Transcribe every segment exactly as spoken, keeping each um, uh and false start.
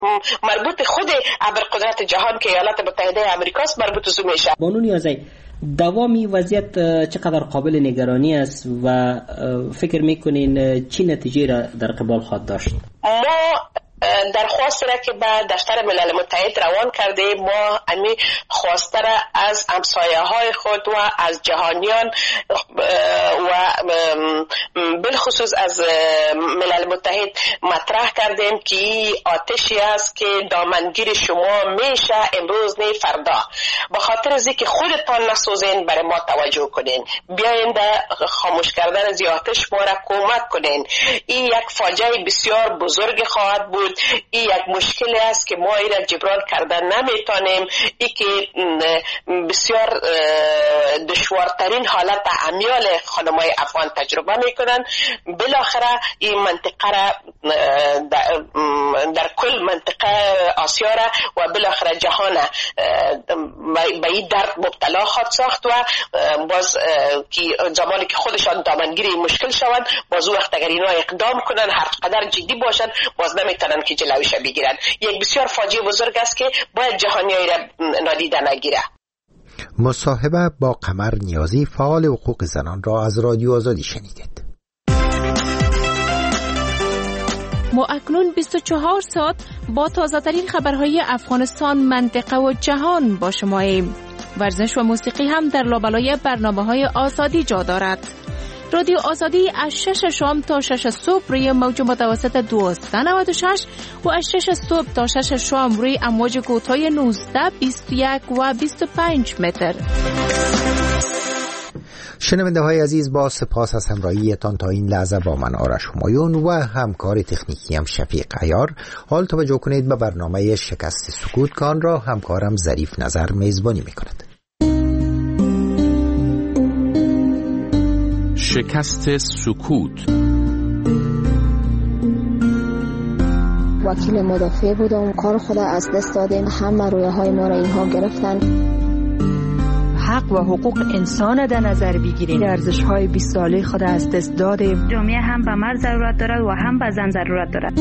مربوط خود ابرقدرت جهان که ایالات متحده آمریکا است مربوط زو میشه. بانو نیازی، دوامی وضعیت چقدر قابل نگرانی است و فکر میکنین چی نتیجه را در قبال خواهد داشت؟ ما درخواست را که به دفتر ملل متحد روان کرده، ما امی خواسته را از همسایه های خود و از جهانیان و بالخصوص از ملل متحد مطرح کردیم که آتشی است که دامنگیر شما میشه امروز نه فردا. به خاطر از اینکه خودتان نسوزین برای ما توجه کنین، بیاین در خاموش کردن از آتش ما را کمک کنین. این یک فاجعه بسیار بزرگ خواهد بود. این یک مشکلی است که ما این را جبران کردن نمیتونیم. این که بسیار دشوارترین حالت امیال خانمای افغان تجربه میکنن. بالاخره این منطقه را در کل منطقه آسیا را و بالاخره جهان به این درد مبتلا خواهد ساخت و باز که زمانی که خودشان دامنگیر مشکل شوند، باز وقت اگر اینا اقدام کنن هر قدر جدی باشن باز نمیتونن که جلویش بگیرن. یک بسیار فاجعه بزرگ است که باید جهانیایی را نادیده نگیره. مصاحبه با قمر نیازی، فعال حقوق زنان، را از رادیو آزادی شنیدید. ما اکنون بیست و چهار ساعت با تازه ترین خبرهای افغانستان، منطقه و جهان با شماییم. ورزش و موسیقی هم در لابلای برنامه‌های آزادی جا دارد. رادیو آزادی از شش شام تا شش صبح روی موج متوسط دویست و نود و شش و از شش صبح تا شش شام روی امواج کوتاه نوزده، بیست و یک و بیست و پنج متر. شنونده های عزیز، با سپاس از همراهیتان تا این لحظه با من آرش همایون و همکار تکنیکی هم شفیق عیار. حال توجه کنید به برنامه شکست سکوت که آن را همکارم ظریف نظر میزبانی میکند. شکست سکوت. وکیل مدافع بودم، کار خود از دست دادیم، همه رویه های ما را اینها گرفتن. حق و حقوق انسان در نظر بگیریم، ارزش های بیست ساله خود از دست دادیم. جامعه هم به مرد ضرورت دارد و هم به زن ضرورت دارد.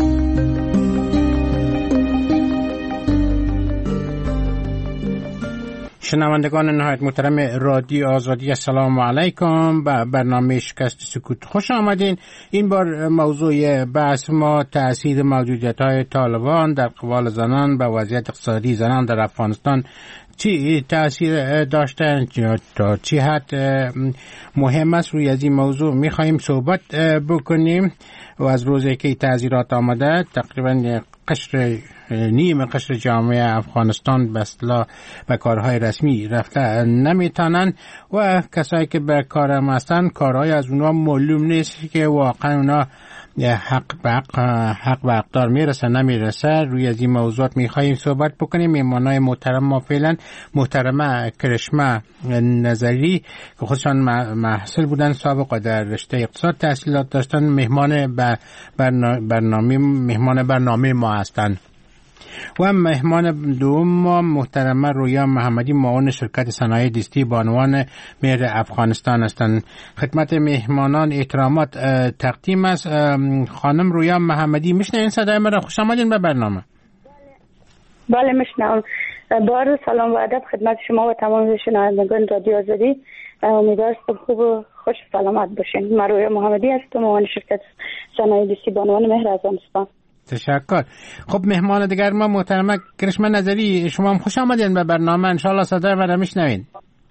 شنوندگان نهایت محترم رادیو آزادی، السلام علیکم. به برنامه شکست سکوت خوش آمدین. این بار موضوع بحث ما تأثیر موجودیت های طالبان در قبال زنان به وضعیت اقتصادی زنان در افغانستان چی تأثیر داشتن، تا چی حد مهم است. روی از این موضوع میخواییم صحبت بکنیم و از روزی که تعذیرات آمده تقریبا قشر نیم قشر جامعه افغانستان به اصطلاح به کارهای رسمی رفته نمیتونن و کسایی که به کار هم هستن کارهای از اونها معلوم نیست که واقعا اونا حق به حق, حق به حقدار میرسه نمیرسه. روی از این موضوعات میخواییم صحبت بکنیم. میمانای محترم ما فعلا محترمه کرشمه نظری که خودشان محصل بودن، سابقا در رشته اقتصاد تحصیلات داشتن، مهمان برنامه مهمان برنامه ما هستند. و مهمان دوم ما محترمه رویا محمدی، معاون شرکت صنایع دستی بانوان مهر افغانستان هستند. خدمت مهمانان احترامات تقدیم است. خانم رویا محمدی، میشنوین صدای مرا؟ خوش آمدین به برنامه. بله میشنوم. با سلام و ادب خدمت شما و تمام شنوندگان رادیو آزادی. امیدوارم خوب و خوش سلامت باشین. من رویا محمدی هستم، معاون شرکت صنایع دستی بانوان مهر افغانستان. تشکر. خب مهمان دیگر ما محترمه کرشمه نظری، شما هم خوش آمدین به برنامه. انشالله صدای من را میشنوین.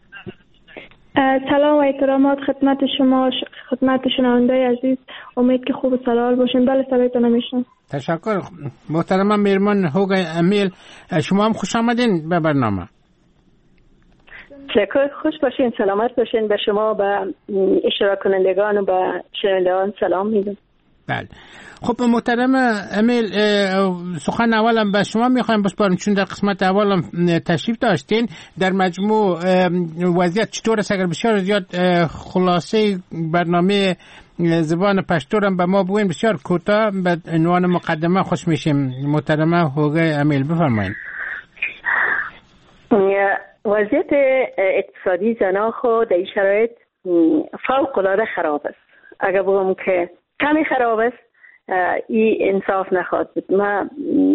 سلام و احترامات خدمت شما، خدمت شنوندای عزیز. امید که خوب و سلامت باشین. بله صدایتون میشنوم. تشکر. محترمه میرمان هوگا امیل، شما هم خوش آمدین به برنامه. تشکر. خوش باشین، سلامت باشین. به شما، به اشتراک کنندگان و به شنوندگان سلام میدم. بله. خب محترم امیل، سخن اولم به شما میخوایم بسپارم چون در قسمت اولم تشریف داشتین. در مجموع وضعیت چطور است؟ اگر بسیار زیاد خلاصه برنامه زبان پشتو را به ما بگوین بسیار کوتاه، به عنوان مقدمه خوش میشیم. محترم هوگای امیل بفرمایید. وضعیت اقتصادی زنان خود در این شرایط فوق العاده خراب است. اگر بگم که کمی خراب است این انصاف نخواهد بود. من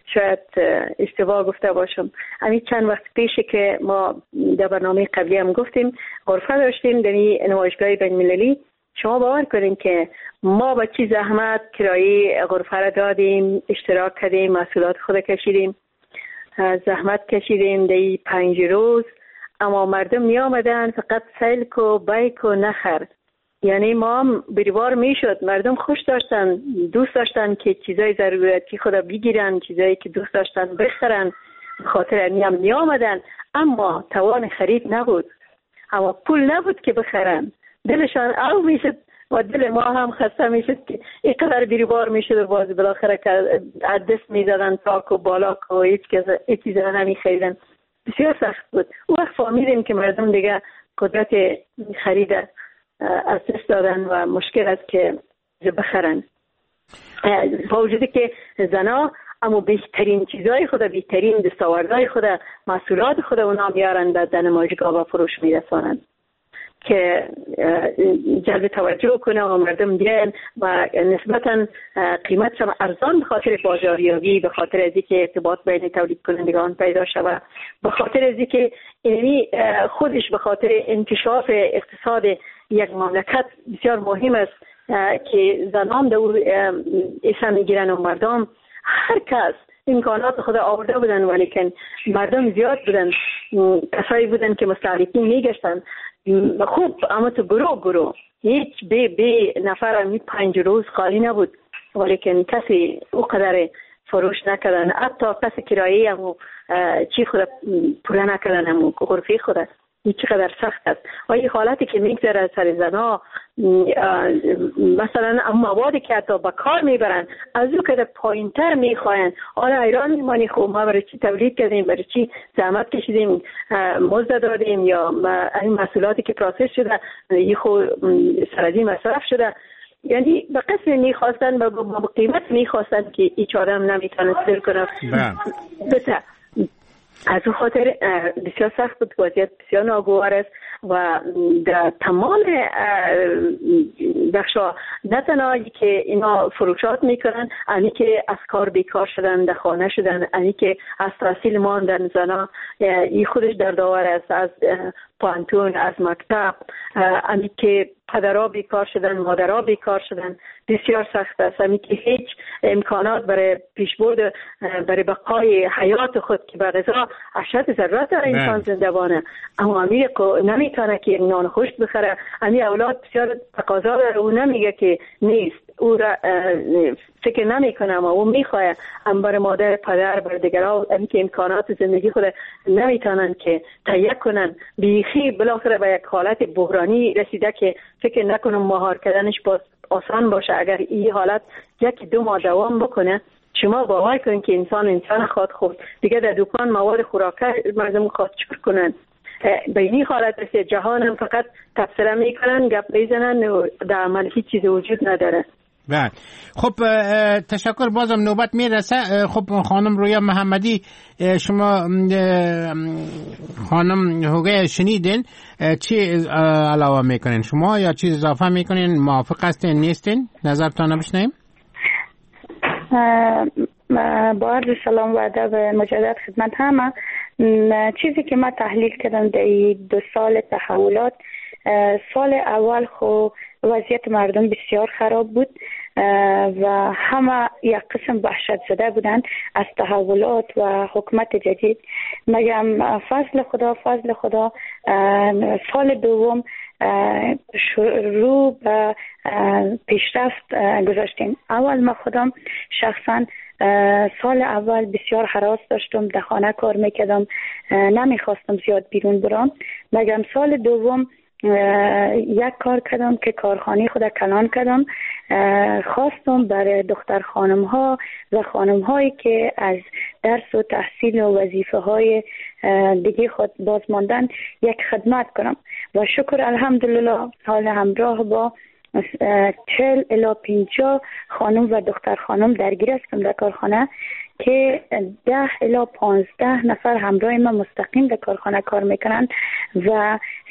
شاید اشتباه گفته باشم. همین چند وقت پیشه که ما در برنامه قبلی هم گفتیم غرفه داشتیم در این نمایشگاه بین المللی. شما باور کنین که ما با چی زحمت کرایه غرفه را دادیم، اشتراک کردیم، مسئولیت خود کشیدیم، زحمت کشیدیم در پنج روز، اما مردم می آمدن فقط سلک و بیک و نخر. یعنی ما هم بریوار می شد، مردم خوش داشتن، دوست داشتن که چیزای ضرورتی خدا بگیرن، چیزایی که دوست داشتن بخرن، خاطر اینی هم می آمدن، اما توان خرید نبود، اما پول نبود که بخرن. دلشان او می شد و دل ما هم خسته می شد که اینقدر بریوار می شد و باز بالاخره که دست می دادن تاک و بالا و هیچ چیز را نمی خریدن. بسیار سخت بود. او وقت فهمیدیم که مردم دیگه قدرت خرید از دست دادن و مشکل است که بخرن. با وجودی که زنا اما بهترین چیزای خود، بهترین دستاوردهای خود، محصولات خود اونا میارن در نمایشگاه و فروش میرسانند که جلب توجه کنه و مردم بیان و نسبتا قیمت هم ارزان به خاطر بازاریابی، به خاطر از اینکه ارتباط بین تولید کنندگان پیدا شود، به خاطر از اینکه اینی خودش به خاطر انکشاف اقتصاد یک مملکت بسیار مهم است که زنان در او ایسا میگیرن و مردم هر کس امکانات خود آورده بودن، ولیکن مردم زیاد بودن، کسایی بودن که مستهلکین میگشتن. خوب اما تو گروه گروه هیچ بی بی نفر همی پنج روز خالی نبود، ولیکن کسی او قدر فروش نکردن، حتی کسی کرایه همو چی خود پوره نکردن، همو غرفه خود است. این چقدر سخت است و این حالتی که میگذره سر زنا، مثلا موادی که حتی با کار میبرن از او که در پایین تر میخواین، آره ایران میمانی خوب ما برای چی تولید کردیم، برای چی زحمت کشیدیم، مزد دادیم، یا این محصولاتی که پروسس شده این خود سرازی مصرف شده. یعنی به قسم میخواستن و با قیمت میخواستن که هیچ آدم نمیتونه دل کنه. بسه از اون خاطر بسیار سخت بود، وضعیت بسیار ناگوار است و در تمام بخشا نه تنها که اینا فروشات میکنن، انی که از کار بیکار شدن، در خانه شدن، انی که از تحصیل ماندن زنا، این خودش در داور است، از پانتون، از مکتب، انی که پدرها بیکار شدن، مادرها بیکار شدن، بسیار سخت است. انی که هیچ امکانات برای پیشبرد، برای بقای حیات خود که به غذا اشد ضرورت داره انسان زنده بانه، اما امیر نمیتونه که نان خشک بخره. امی اولاد بسیار تقاضا داره، او نمیگه که نیست، او را فکر نمیکنه، اما او میخواه. ام برای مادر، پدر، برای دیگرها امی که امکانات زندگی خود نمیتونن که تهیه کنن، بیخی بالاخره به یک حالت بحرانی رسیده که فکر نکنم مهار کردنش باز آسان باشه. اگر این حالت یک دو ماه دوام بکنه، شما باور کنید که انسان انسان خواهد خورد دیگه. در دکان مواد خوراکه مردم خواهد چکر کنن. به این حالت رسید جهان هم فقط تبصره میکنن، گپ میزنن و در عمل هیچ چیز وجود نداره. بله خب تشکر، بازم نوبت میرسه. خب خانم رویا محمدی، شما خانم هوگه شنیدین، چی علاوه میکنین شما یا چی اضافه میکنین؟ موافق هستین نیستین؟ نظرتان بشنویم. با عرض سلام و ادب مجدد خدمت همه. چیزی که من تحلیل کردم در دو سال تحولات، سال اول خو وضعیت مردم بسیار خراب بود و همه یک قسم وحشت زده بودند از تحولات و حکومت جدید. مگم فضل خدا فضل خدا سال دوم شروع به پیشرفت گذاشتیم. اول ما خودم شخصا سال اول بسیار هراس داشتم، در خانه کار میکردم، نمیخواستم زیاد بیرون برم. مگم سال دوم یک کار کردم که کارخانه خود کلان کردم، خواستم برای دختر خانم ها و خانم هایی که از درس و تحصیل و وظیفه های دیگه خود باز ماندن یک خدمت کنم و شکر الحمدلله حال همراه با چهل الی پنجاه خانم و دختر خانم درگیر هستم در کارخانه که ده الی پانزده نفر همراه ما مستقیم در کارخانه کار میکنن و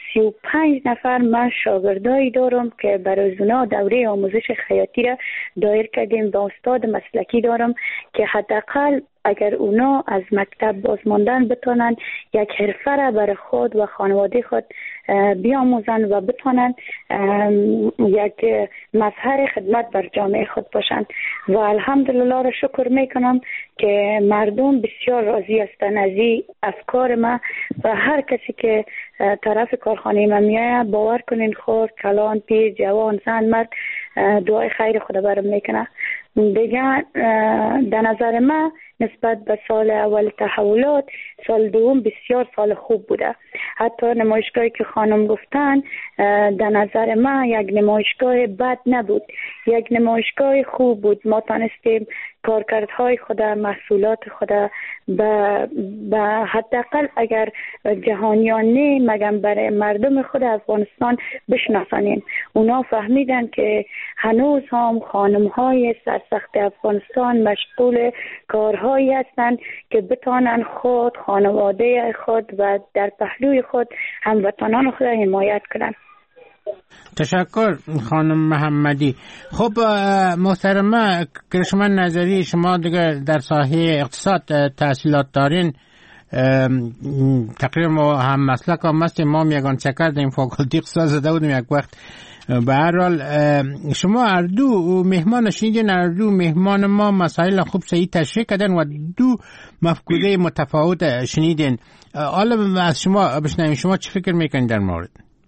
سی و پنج نفر من شاگردایی دارم که برای اونا دوره آموزش خیاطی را دایر کردیم و استاد مسلکی دارم که حداقل اگر اونا از مکتب بازماندن بتونن یک حرفه را برای خود و خانواده خود بیاموزن و بتونن یک مظهر خدمت بر جامعه خود باشند و الحمدلله را شکر میکنم که مردم بسیار راضی هستند از این افکار ما و هر کسی که طرف کارخانه ما میایه باور کنین خور کلان پیر جوان زن مرد دعای خیر خدا برام میکنه. دیگه در نظر ما نسبت به سال اول تحولات سال دوم بسیار سال خوب بوده. حتی نمایشگاهی که خانم گفتن در نظر ما یک نمایشگاه بد نبود، یک نمایشگاه خوب بود. ما تانستیم کارکردهای خدا، محصولات خدا به با حداقل اگر جهانیان نه مگم برای مردم خود افغانستان بشناسانیم. اونا فهمیدن که هنوز هم خانم های سرسخت افغانستان مشغول کارهایی هستند که بتانن خود، خانواده خود و در پهلوی خود هموطنان خود حمایت کنند. تشکر خانم محمدی. خب محترمه کرشما نظری، شما دیگه در ساحه اقتصاد تحصیلات دارین، تقریبا ما هم مسلک هم هستیم، ما هم یگان چکر در این فاکولتی اقتصاد زده بودیم یک وقت. به هر حال شما اردو مهمان شنیدین، اردو مهمان ما مسائل خوب صحیح تشریح کردن و دو مفکوره متفاوت شنیدین. حالا از شما بشنویم، شما چی فکر میکنید در مورد؟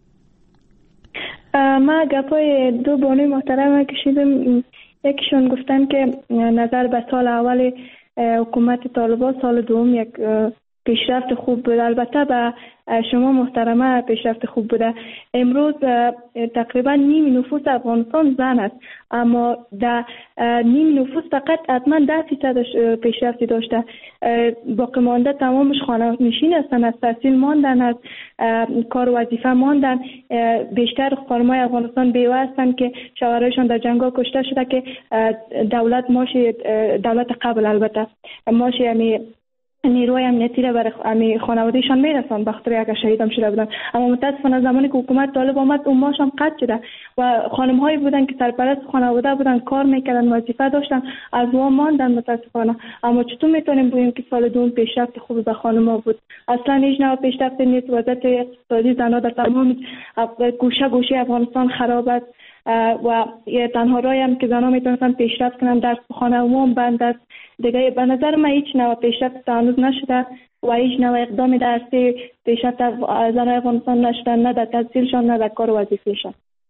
ما گپای دو بانوی محترم کشیدم. یکیشون گفتن که نظر به سال اول حکومت طالبان، سال دوم یک پیشرفت خوب بوده. البته به شما محترمه پیشرفت خوب بوده. امروز تقریبا نیم نفوس افغانستان زن است، اما در نیم نفوس فقط حتما ده فیصد پیشرفتی داشته. باقی مانده تمامش خانه نشین هستند، از تحصیل ماندن، از کار وظیفه ماندن. بیشتر خانمای افغانستان بیوه هستند که شوهرایشان در جنگا کشته شده که دولت ماشی دولت قبل البته ماشی یعنی نیروی امنیتی را برای خانوادهشان میرسند بخاطر اگر شهید هم شده بودن. اما متاسفانه زمانی که حکومت طالب آمد اون ماش هم قطع شده و خانم هایی بودن که سرپرست خانواده بودن، کار میکردن، وظیفه داشتن، از وام ماندن متاسفانه. اما چطور میتونیم بگیم که سال دوم پیشرفت خوبی به خانم ها بود؟ اصلا هیچ نوع پیشرفت نیست. وضعیت اقتصادی زنها در تمام گوشه گوشه افغانستان خراب است و تنها راهی هم که زنها میتونن پیشرفت کنن درس خانه عموم بند است. دیگه به نظر من هیچ نوع پیشرفت هنوز نشده و هیچ نوع اقدام درسی پیشرفت زنهای افغانستان نشده، نه در تحصیلشان نه در کار وظیفه‌شان.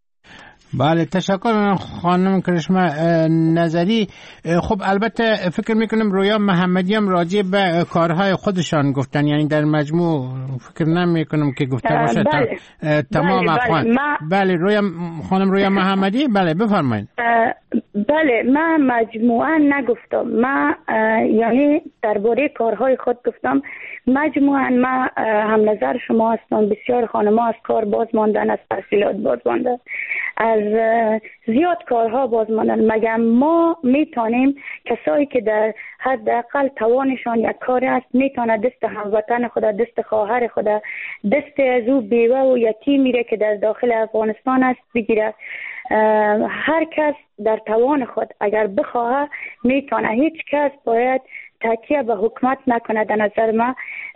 بله تشکر خانم کرشما نظری. خب البته فکر میکنم رویا محمدی هم راجع به کارهای خودشان گفتن، یعنی در مجموع فکر نمیکنم که گفته باشه بله. تمام بله افغان. بله. ما... بله رویا خانم رویا محمدی، بله بفرمایید. بله من مجموعا نگفتم، من یعنی درباره کارهای خود گفتم. مجموعا من هم نظر شما هستم. بسیار خانم‌ها از کار باز ماندن، از تحصیلات باز ماندن، از زیاد کارها باز ماندن. مگر ما میتونیم کسایی که در حداقل توانشان یک کار است میتونه دست هموطن خود، دست خواهر خود، دست از او بیوه و یتیم میره که در داخل افغانستان است بگیره. هر کس در توان خود اگر بخواه میتونه. هیچ کس باید تکیه به حکومت نکنه. در نظر ما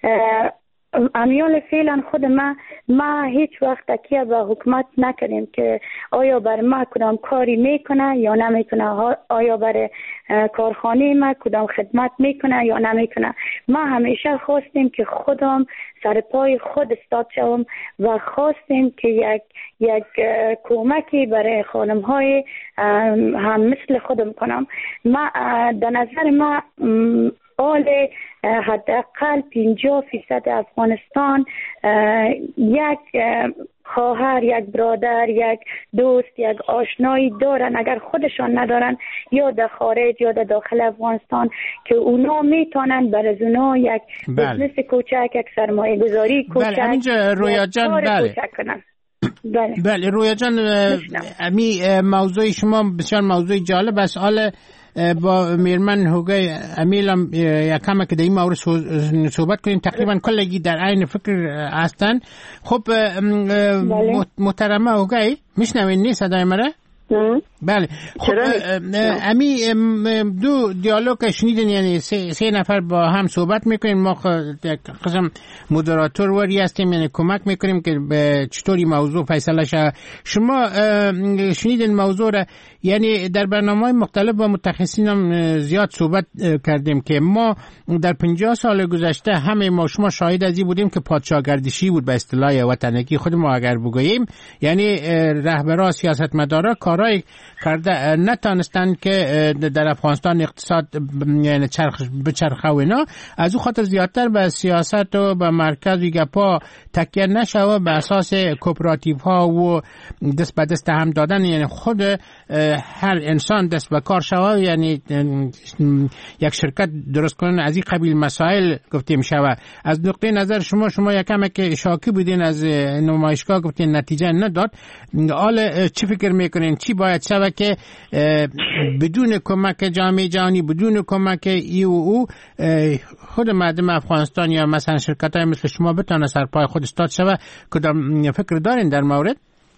امیال فعلا خود ما ما هیچ وقت تکیه به حکومت نکردیم که آیا بر ما کدام کاری میکنه یا نمیکنه، آیا بر کارخانه ما کدام خدمت میکنه یا نمیکنه. ما همیشه خواستیم که خودم سر پای خود استاد شوم و خواستیم که یک یک کمکی برای خانم های هم مثل خودم کنم. ما در نظر ما حال حداقل پنجاه فیصد افغانستان یک خواهر، یک برادر، یک دوست، یک آشنایی دارن. اگر خودشان ندارن یا در خارج یا در داخل افغانستان که اونا میتونن بر از اونا یک بزنس کوچک، یک سرمایه گذاری کوچک، بله همینجا رویا جان بله بله بله رویا جان، امی موضوع شما بسیار موضوع جالب است. حال با میرمن هوگای امیلم یکم که در این مورد صحبت کنیم. تقریبا کلگی در عین فکر هستن. خب محترمه هوگای میشنوین نی صدای مرا؟ بله. خب امی دو دیالوگ شنیدین، یعنی سه, سه نفر با هم صحبت میکنین. ما قسم مدراتور وری هستیم، یعنی کمک میکنیم که به چطوری موضوع فیصله شه. شما شنیدین موضوع را، یعنی در برنامه‌های مختلف با متخصصین هم زیاد صحبت کردیم که ما در پنجاه سال گذشته همه ما شما شاهد از این بودیم که پادشاهگردشی بود به اصطلاح وطنگی خود ما اگر بگوییم، یعنی رهبران سیاستمدارا کارای کرده نتانستن که در افغانستان اقتصاد یعنی چرخ بچرخه و اینا. از او خاطر زیادتر به سیاست و به مرکز و گپا تکیه نشه و به اساس کوپراتیو ها و دست به دست هم دادن، یعنی خود هر انسان دست به کار شوه، یعنی یک شرکت درست کنن. از این قبیل مسائل گفتیم شوه. از نقطه نظر شما شما یکم که شاکی بودین از نمایشگاه، گفتین نتیجه نداد. حالا چی فکر میکنین چی باید شوه که بدون کمک جامعه جهانی، بدون کمک ای و او، خود مردم افغانستان یا مثلا شرکت های مثل شما بتونه سر پای خود استاد شوه؟ کدام فکر دارین در مورد؟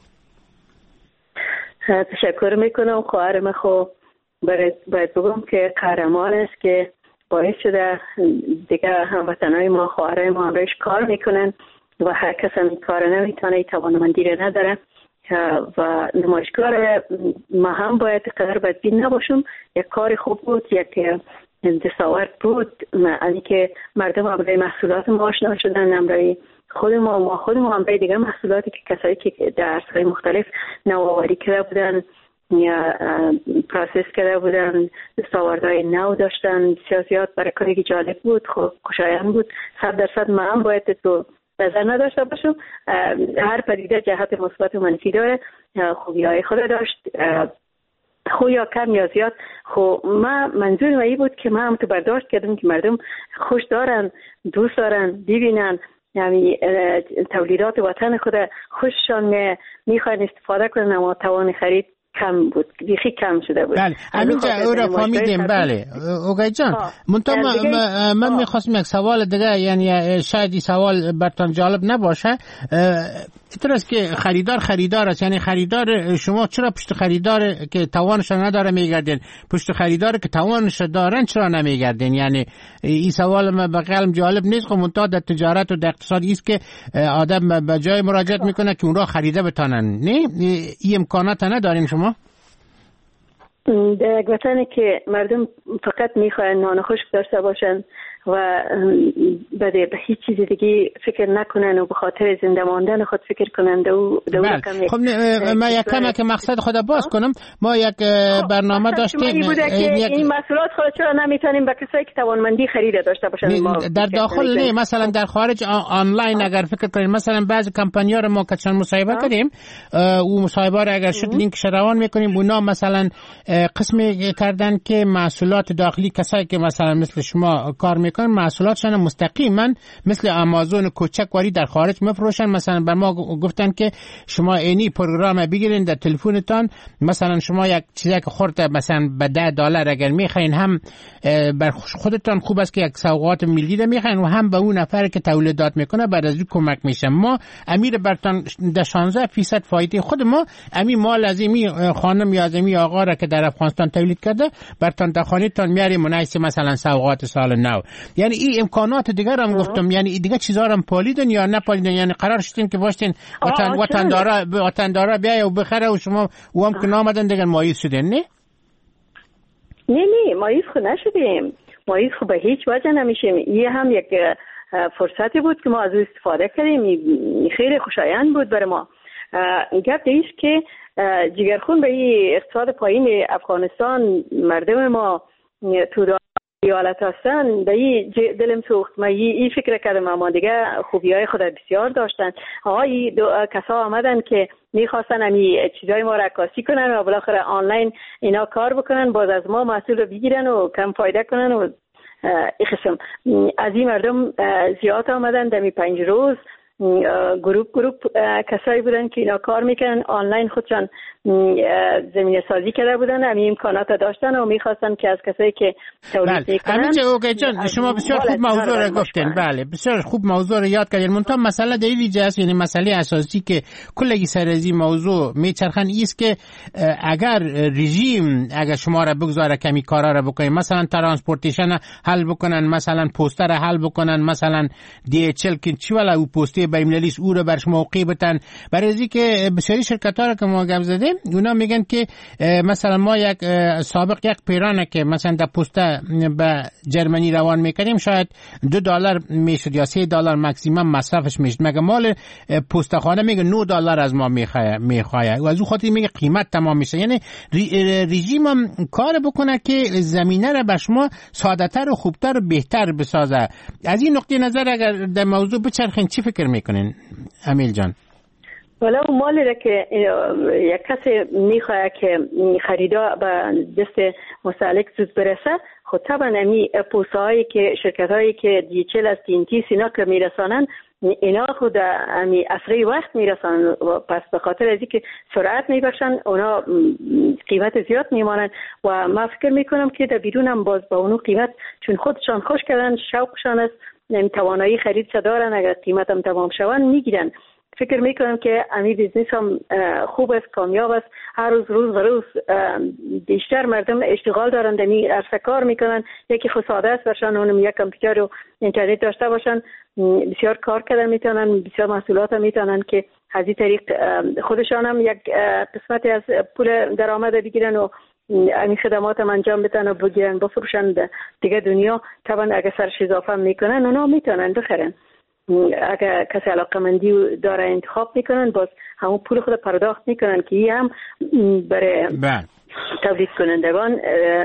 تشکر میکنم. خواهرم خو باید بگم که قهرمان است که باعث شده دیگه هموطنهای ما، خواهرای ما هم روش کار میکنن و هر کس هم کار نمیتونه، توانمندی رو نداره و نمایشگاه ما هم باید قدر بدبین نباشم. یک کار خوب بود، یک دستاورد بود، از اینکه مردم هم برای محصولات ما آشنا شدن، هم برای خود ما ما خود ما هم برای دیگه محصولاتی که کسایی که در عرصه‌های مختلف نوآوری کرده بودن یا پروسس کرده بودن، دستاوردهای نو داشتن، سیاسیات برای کاری جالب بود، خوشایند بود. صد درصد ما هم باید تو نظر نداشته باشم. هر پدیده جهت مثبت و منفی داره، خوبی‌های خود داشت، خو یا کم یا زیاد. خو ما منظور ما ای بود که ما هم تو برداشت کردیم که مردم خوش دارن، دوست دارن ببینن، یعنی تولیدات وطن خود خوششان میخوان استفاده کنن، اما توان خرید کم بود، بیخی کم شده بود. بله همینجا او را فهمیدیم. بله اوگای جان، منتها من میخواستم یک سوال دیگه، یعنی شاید این سوال برتان جالب نباشه. اینطور است که خریدار خریدار است، یعنی خریدار شما چرا پشت خریدار که توانش نداره میگردین، پشت خریدار که توانش دارن چرا نمیگردین؟ یعنی این سوال من به قلم جالب نیست. خب منتها در تجارت و در اقتصاد است که آدم به جای مراجعت میکنه که اون را خریده بتانن. نه این امکانات ندارین شما؟ در یک وطنی که مردم فقط میخواین نان خشک داشته باشن و بده به هیچ چیز دیگه فکر نکنن و به خاطر زنده ماندن خود فکر کنن دو دو بله. خب ما یک کم که مقصد خود باز کنم، ما یک برنامه داشتیم یک... این مسئولات خود چرا نمیتونیم به کسایی که توانمندی خرید داشته باشن در داخل نه، مثلا در خارج آنلاین اگر فکر کنیم، مثلا بعضی کمپانی‌ها رو ما که چند مصاحبه کردیم، او مصاحبه رو اگر شد لینک روان میکنیم، اونا مثلا قسمی کردن که محصولات داخلی کسایی که مثلا مثل شما کار میکنن محصولاتشان مستقیما مثل آمازون کوچک واری در خارج میفروشن. مثلا بر ما گفتن که شما اینی پروگرام بگیرین در تلفنتان، مثلا شما یک چیزی که خورده مثلا به ده دلار اگر میخواین، هم بر خودتان خوب است که یک سوغات ملی ده میخواین و هم به اون نفر که تولیدات میکنه بعد از اون کمک میشه. ما امیر برتان ده شانزده درصد فایده خود ما امی مال از امی خانم یا از امی آقا را که در افغانستان تولید کرده برتان در خانه‌تان میاریم مناسب مثلا سوغات سال نو. یعنی این امکانات دیگر هم گفتم، یعنی دیگه چیزا هم پالیدن یا نپالیدن، یعنی قرار شدین که باشین وطن وطن دارا وطن دارا بیای و بخره و شما و هم که نامدن دیگه مایوس شدین. نه نه نه مایوس خود نشدیم، مایوس خود به هیچ وجه نمیشیم. یه هم یک فرصتی بود که ما از اون استفاده کردیم، خیلی خوشایند بود برای ما. گپ دیست که جگرخون به این اقتصاد پایین افغانستان مردم ما تو ایالت هستن، به این دلم سوخت. من این فکر کردم اما دیگه خوبی های خود بسیار داشتن. آقای دو کسا آمدن که میخواستن همی چیزای ما را عکاسی کنن و بالاخره آنلاین اینا کار بکنن، باز از ما محصول رو بگیرن و کم فایده کنن و این قسم از این مردم زیاد آمدن. دمی پنج روز گروپ گروپ کسایی بودن که اینا کار میکنن آنلاین خودشان زمینه سازی کرده بودن، همین امکانات داشتن و میخواستن که از کسایی که تولید میکنن. همین اوکی جان، شما بسیار خوب موضوع رو گفتین. بله بسیار خوب موضوع رو یاد کردین. منتها مسئله در اینجا است، یعنی مسئله اساسی که کلگی سر از این موضوع میچرخن است که اگر رژیم اگر شما را بگذاره کمی کارا را بکنین، مثلا ترانسپورتیشن حل بکنن، مثلا پوستر حل بکنن، مثلا دی اچ ال که چی ولا او پسته بین‌المللی او رو بر شما موقع بتن، برای اینکه که بسیاری شرکت‌ها رو که ما گپ زدیم اونا میگن که مثلا ما یک سابق یک پیرانه که مثلا در پسته به جرمنی روان میکنیم شاید دو دلار میشد یا سه دلار ماکسیمم مصرفش میشد، مگه مال پسته خانه میگه نه دلار از ما میخواه میخواه و از اون خاطر میگه قیمت تمام میشه. یعنی رژیم هم کار بکنه که زمینه رو به شما ساده‌تر و خوبتر و بهتر بسازه. از این نقطه نظر اگر در موضوع بچرخین چی فکر میکنین امیل جان؟ ولی اون مالی را که یک کسی میخواه که خریدا به دست مستهلک زود برسه، خود طبعا امی پوسته هایی که شرکت هایی که دیچل از تینتی سینا که میرسانن اینا خود امی اسرع وقت میرسانن، پس به خاطر ازی که سرعت میبخشن اونا قیمت زیاد میمانن و ما فکر میکنم که در بیرون هم باز با اونو قیمت چون خودشان خوش کردن شوقشان است توانایی خرید دارن، اگر قیمت هم تمام شوند میگیرن. فکر میکنم که امی بیزنس هم خوب است، کامیاب است. هر روز روز و روز بیشتر مردم اشتغال دارند، امی عرصه کار میکنن. یکی خود ساده است برشان اونم یک کامپیوتر و اینترنت داشته باشن، بسیار کار کردن میتونن، بسیار محصولات میتونن که از این طریق خودشان هم یک قسمتی از پول درآمد بگیرن و این خدمات هم انجام بدن و بگیرن بفروشن دیگه دنیا. طبعا اگه سرش اضافه میکنن اونا میتونن بخرن. اگر کسی علاقمندی داره انتخاب میکنن باز همون پول خود پرداخت میکنن که این هم برای تولید کنندگان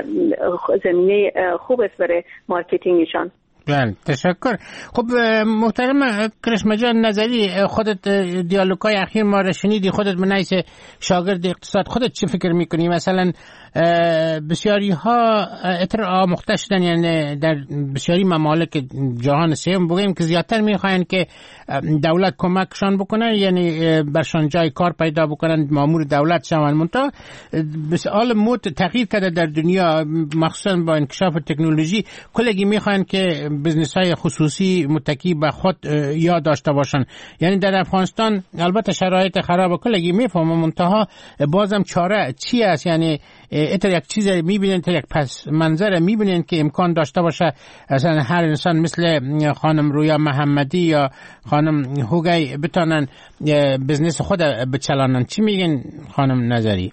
زمینه خوب است برای مارکتینگشان. بله تشکر. خب محترم کرشمه جان نظری، خودت دیالوگای اخیر ما را شنیدی، خودت به نحیث شاگرد اقتصاد خودت چی فکر میکنی؟ مثلا بسیاری ها اتر آموخته شدن، یعنی در بسیاری ممالک جهان سوم بگیم که زیادتر میخواین که دولت کمکشان بکنه، یعنی برشان جای کار پیدا بکنن، مامور دولت شون. منتها بسیار مود تغییر کرده در دنیا، مخصوصا با انکشاف تکنولوژی کلگی میخواین که بزنس های خصوصی متکی به خود یاد داشته باشن. یعنی در افغانستان البته شرایط خراب کلگی میفهمم، منتها بازم چاره چی است؟ یعنی اتر یک چیز میبینن، تا یک پس منظر میبینن که امکان داشته باشه اصلا هر انسان مثل خانم رویا محمدی یا خانم هوگی بتونن بزنس خود بچلانن. چی میگن خانم نظری؟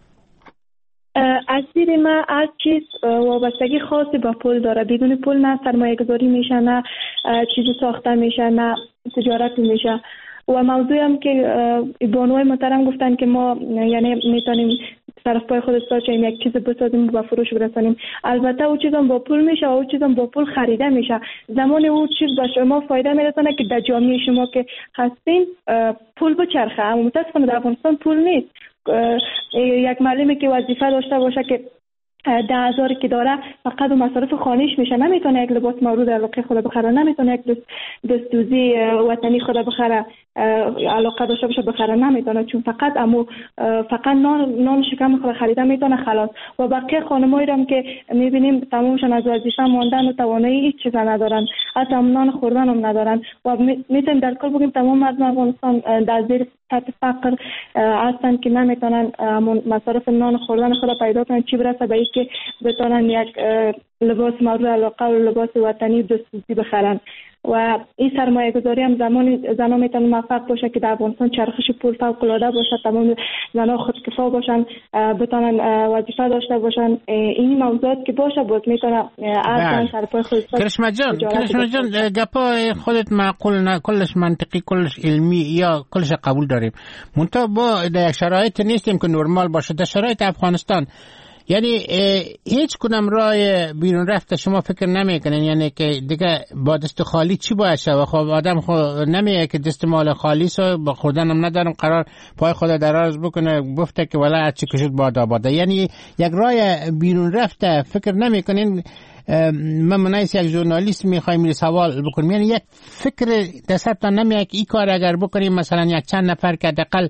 از دید من هر چیز وابستگی خاصی با پول داره. بدون پول نه سرمایه گذاری میشه، نه چیزی ساخته میشه، نه تجارت میشه. و موضوعی هم که بانوهای محترم گفتن که ما یعنی میتونیم طرف پای خود استاشیم یک چیز بسازیم و با فروش برسانیم. البته او چیزم با پول میشه و او چیزم با پول خریده میشه. زمان او چیز به شما فایده میرسانه که در جامعه شما که هستین پول بچرخه. اما متاسفانه در افغانستان پول نیست. یک معلمی که وظیفه داشته باشه که ده هزاری که داره فقط و مصارف خانهش میشه، نمیتونه یک لباس مورد علاقه خود بخره، نمیتونه یک دست دستوزی وطنی خود بخره، علاقه داشته باشه بخره، نمیتونه، چون فقط امو فقط نان نان شکم خود خریده میتونه خلاص. و بقیه خانمایی هم که میبینیم تمامشون از وظیفه ماندن و توانایی هیچ چیز ندارن، حتی نان خوردن هم ندارن. و میتونیم در کل بگیم تمام مردم افغانستان در زیر سطح فقر هستن که نمیتونن مصارف نان خوردن خود پیدا کنن، چی برسه به اینکه بتونن یک لباس مورد علاقه و لباس وطنی دستوزی بخرن. و این سرمایه گذاری هم زمانی زنا میتونه موفق باشه که در افغانستان چرخش پول فوق العاده باشه، تمام زنا خودکفا باشن، بتونن وظیفه داشته باشن. این موضوعات که باشه باز میتونه ارزان سرپای خود. کرشمه جان کرشمه جان گپای خودت معقول نه، کلش منطقی، کلش علمی یا کلش قبول داریم، منتها با در شرایط نیستیم که نرمال باشه. در شرایط افغانستان یعنی هیچ کدام راه بیرون رفته شما فکر نمیکنین، یعنی که دیگه با دست خالی چی باید شد؟ خب آدم خود نمیه که دست مال خالی سو با خوردن هم ندارم قرار پای خود دراز بکنه گفته که ولی چی کشید باد آباده. یعنی یک راه بیرون رفته فکر نمیکنین من منایس یک ژورنالیست میخوایم سوال بکنیم، یعنی یک فکر دستتان نمیاد که این کار اگر بکنیم مثلا یک چند نفر که حداقل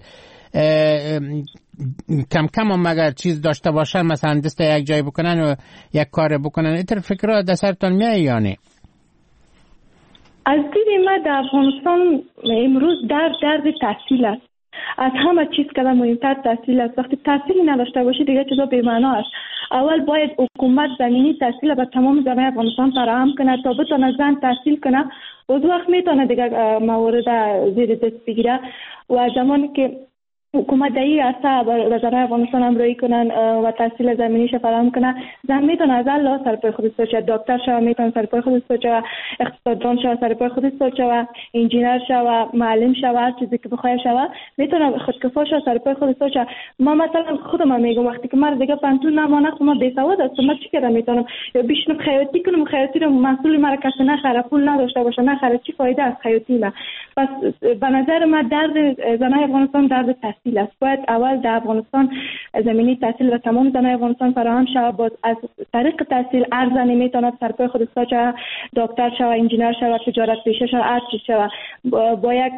کم کم هم اگر چیز داشته باشن مثلا دست یک جای بکنن و یک کار بکنن، اینطور فکرها دستتان میاد یا نه؟ از دید ما در افغانستان امروز درد درد تحصیل است. از همه چیز که مهمتر تحصیل است. وقتی تحصیلی نداشته باشی دیگه چیزا بی‌معنا است. اول باید حکومت زمینی تحصیل به تمام زنان افغانستان فراهم کنه تا بتونه زن تحصیل کنه و دو وقت میتونه دیگه موارد زیر دست بگیره. و زمانی که حکومت دایی عرصه به زنان افغانستان همراهی کنن و تحصیل زمینیش فراهم کنن، زن میتونه از الله سرپای خودش باشه، دکتر شوه، میتونه سرپای خودش باشه، اقتصاددان شوه، سرپای خودش باشه، انجینر شوه، معلم شوه، هر چیزی که بخواد شوه، میتونه خودکفا شوه، سرپای خودش باشه. ما مثلا خودم میگم وقتی که مرد دیگه پنتون نمونه خب ما بیسواد هستم، ما چی کردم میتونم یا بشینم خیاطی کنم، خیاطی رو مسئول مرا کسی نخره، پول نداشته باشه نخره، چی فایده از خیاطی نه؟ پس به نظر من درد زنان افغانستان درد تحصیل است. باید اول در افغانستان زمینی تحصیل و تمام زنان افغانستان فراهم شود. باز از طریق تحصیل هر زنی میتواند سرپای خودش باشه، دکتر شود، انجینر شود، تجارت پیشه شود، هر چیز شود. با یک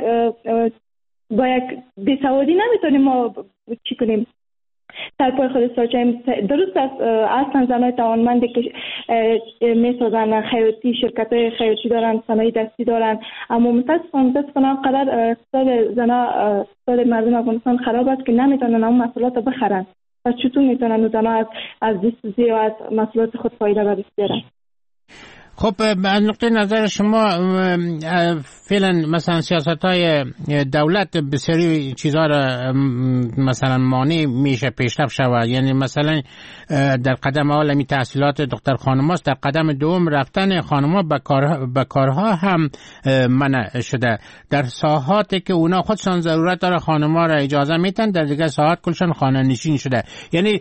با یک بیسوادی نمیتونیم ما چی کنیم سرپای خودش باشه. درست است اصلا زنای توانمندی که میسازن خیاطی، شرکت های خیاطی دارن، صنایع دستی دارن، اما متاسفانه متاسفانه قدر اقتصاد زنا اقتصاد مردم افغانستان خراب است که نمیتونن اون محصولات رو بخرن. پس چطور میتونن زنا از از دستوزی و از محصولات خود فایده به دست بیارن؟ خب از نقطه نظر شما فعلا مثلا سیاست های دولت بسیاری چیزها را مثلا مانع میشه پیشرفت شود، یعنی مثلا در قدم اول می تحصیلات دختر خانم هاست، در قدم دوم رفتن خانم ها به کار به کارها هم منع شده. در ساحاتی که اونا خودشان ضرورت داره خانم ها را اجازه میتن، در دیگه ساحات کلشان خانه نشین شده. یعنی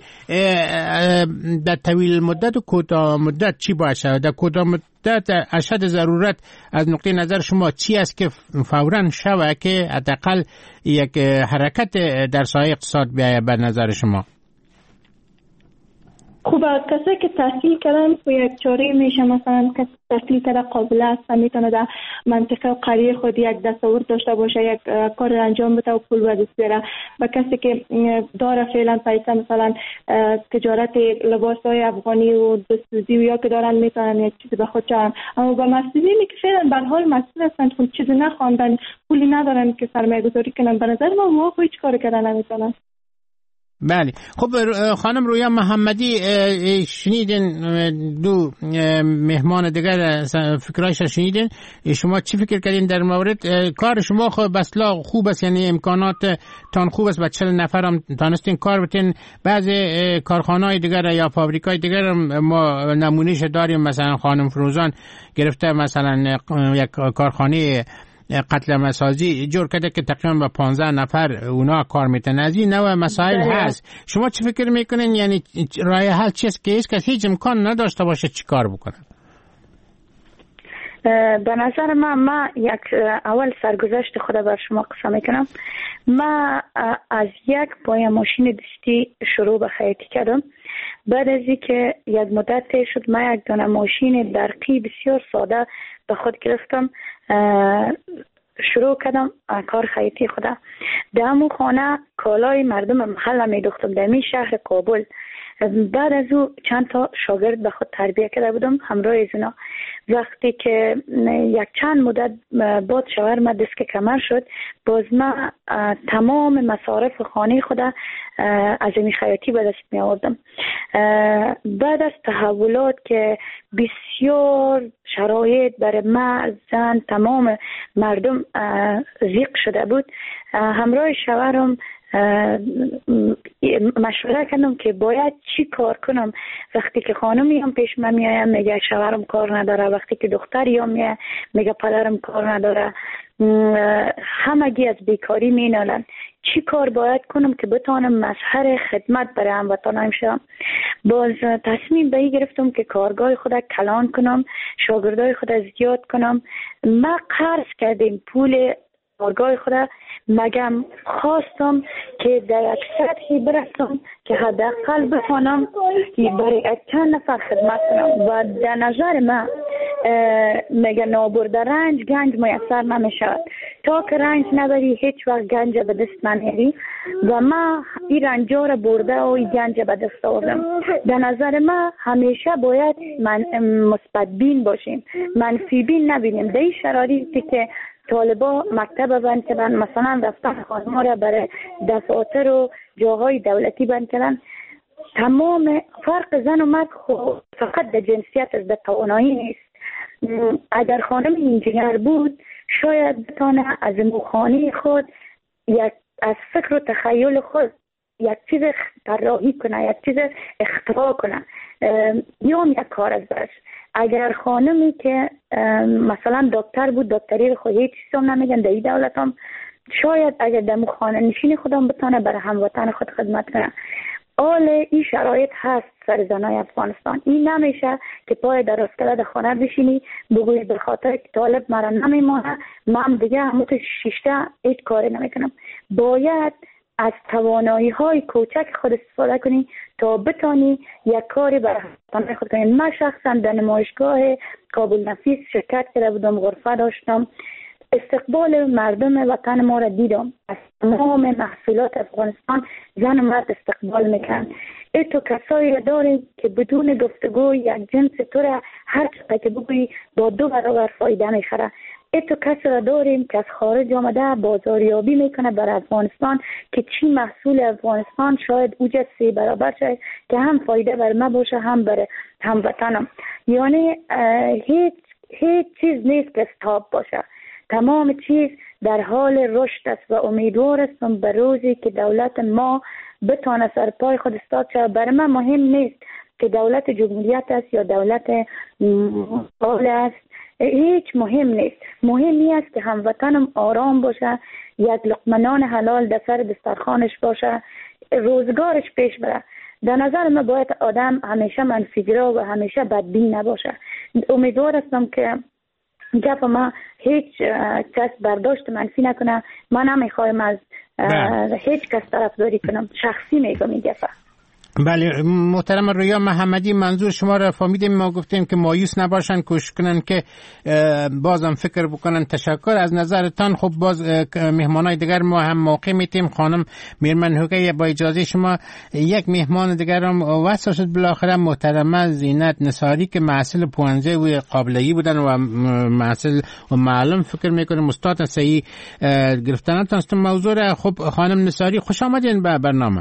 در طویل مدت و کوتاه مدت چی باید شود؟ در کوتاه مدت اشد ضرورت از نقطه نظر شما چی است که فوراً شوه که حداقل یک حرکت در ساحه اقتصاد بیاید به نظر شما؟ خوب کسی که تحصیل کردن و یک چاره میشه، مثلا کسی تحصیل کرده قابل است و میتونه در منطقه و قریه خود یک دستاورد داشته باشه، یک کار انجام بده و پول به دست بیاره. و کسی که داره فعلا پیسه مثلا تجارت لباس های افغانی و دستوزی و یا که دارن میتونن یک چیزی به خود جان، اما با مسئولینی که فعلا به حال مسئول هستند خود چیزی نخواندن، پولی ندارن که سرمایه گذاری کنن، به نظر من واقعا هیچ کار کردن نمیتونن. بله. خب خانم رویا محمدی شنیدین دو مهمان دیگر فکرایش شنیدین، شما چی فکر کردین در مورد کار شما؟ خب بسلا خوب است، یعنی امکانات تان خوب است، با چهل نفر هم تانستین کار بتین. بعضی کارخانه‌های دیگر یا فابریکای دیگر ما نمونهش داریم، مثلا خانم فروزان گرفته مثلا یک کارخانه قتل مسازی جور کرده که تقریبا با پانزده نفر اونا کار میتن. از این نوع مسائل هست. شما چی فکر میکنین؟ یعنی راه حل چیست که هیچ کس هیچ امکان نداشته باشه چی کار بکنه؟ به نظر من ما یک اول سرگذشت خود بر شما قصه میکنم. ما از یک پای ماشین دستی شروع به خیاطی کردم. بعد از اینکه یک مدت شد ما یک دانه ماشین برقی بسیار ساده به خود گرفتم، شروع کردم کار خیاطی خودم. در همون خانه کالای مردم محله می دوختم در این شهر کابل. بعد از او چند تا شاگرد به خود تربیت کرده بودم همراه از اونا. وقتی که یک چند مدت بعد شوهر ما دست کمر شد، باز ما تمام مصارف خانه خود از این خیاطی به دست می آوردم. بعد از تحولات که بسیار شرایط برای مرد زن تمام مردم ضیق شده بود، همراه شوهرم مشوره کردم که باید چی کار کنم. وقتی که خانمی هم پیش من میایه میگه شوهرم کار نداره، وقتی که دختری هم میایه میگه پدرم کار نداره، همگی از بیکاری مینالن. چی کار باید کنم که بتانم مظهر خدمت برای هموطنانم شم؟ باز تصمیم به این گرفتم که کارگاه خود کلان کنم، شاگردای خود زیاد کنم. ما قرض کردیم پول کارگاه خود مگم خواستم که در یک سطحی برسم که حداقل بتوانم برای چند نفر خدمت کنم و در نظر من مگه نابرده رنج گنج میسر نمیشود. تا که رنج نبری هیچ وقت گنج به دست نمیاری و ما این رنجا را برده و این گنج به دست آوردم. در نظر ما همیشه باید من مثبت بین باشیم، منفی بین نبینیم. در این شرایطی که طالبا مکتب بند کردن، مثلا رفتن خانم‌ها را برای دفاتر و جاهای دولتی بند کردن، تمام فرق زن و مرد فقط در جنسیت است، در توانایی نیست. اگر خانم انجینر بود شاید بتانه از مخانه خود یک از فکر و تخیل خود یک چیز طراحی کنه، یک چیز اختراع کنه یا یک کار از برش. اگر خانمی که مثلا دکتر بود دکتری رو خود هیچ چیز هم نمیگن در این دولت هم شاید اگر در مخانه نشین خودم بتانه برای هموطن خود خدمت کنه. آل این شرایط هست سر زنای افغانستان. این نمیشه که پای دراز کرده در خانه بشینی بگویی به خاطر که طالب مرا نمیمانه من دیگه همون شیشته هیچ کاری نمیکنم. باید از توانایی های کوچک خود استفاده کنی تا بتانی یک کاری برای هموطن خود کنی. من شخصا در نمایشگاه کابل نفیس شرکت کرده بودم، غرفه داشتم، استقبال مردم وطن ما را دیدم. از تمام محصولات افغانستان زن و مرد استقبال میکن. ای تو کسایی را داریم که بدون گفتگو یک جنس تو را هر چقدر که بگویی با دو برابر فایده میخره. ای تو کسی را داریم که از خارج آمده بازاریابی میکنه برای افغانستان که چی محصول افغانستان شاید اوج سه برابر شد که هم فایده بر ما باشه هم بر هموطنم. یعنی هیچ هیچ چیز نیست که استاب باشه، تمام چیز در حال رشد است و امیدوار هستم به روزی که دولت ما بتونه سر پای خود استاد شود. برای من مهم نیست که دولت جمهوریت است یا دولت مال است، هیچ مهم نیست. مهم است که هموطنم آرام باشه، یک لقمه نان حلال در سر دسترخوانش باشه، روزگارش پیش بره. در نظر من باید آدم همیشه منفی‌گرا و همیشه بدبین نباشه. امیدوار هستم که گپ ما هیچ کس برداشت منفی نکنه. من نمیخوایم از هیچ کس طرفداری کنم، شخصی میگم این گپ. بله محترم رویا محمدی، منظور شما را فهمیدیم. ما گفتیم که مایوس نباشن، کوشش کنن که بازم فکر بکنن. تشکر از نظرتان. خب باز مهمانای دیگر ما هم موقع میتیم. خانم میرمن هوگی، با اجازه شما یک مهمان دیگر هم وصل شد بالاخره، محترمه زینت نصاری که محصل پوانزه و قابلی بودن و محصل و معلم فکر میکنم استاد صحیح گرفتنتان است موضوع را. خب خانم نصاری خوش آمدین به برنامه.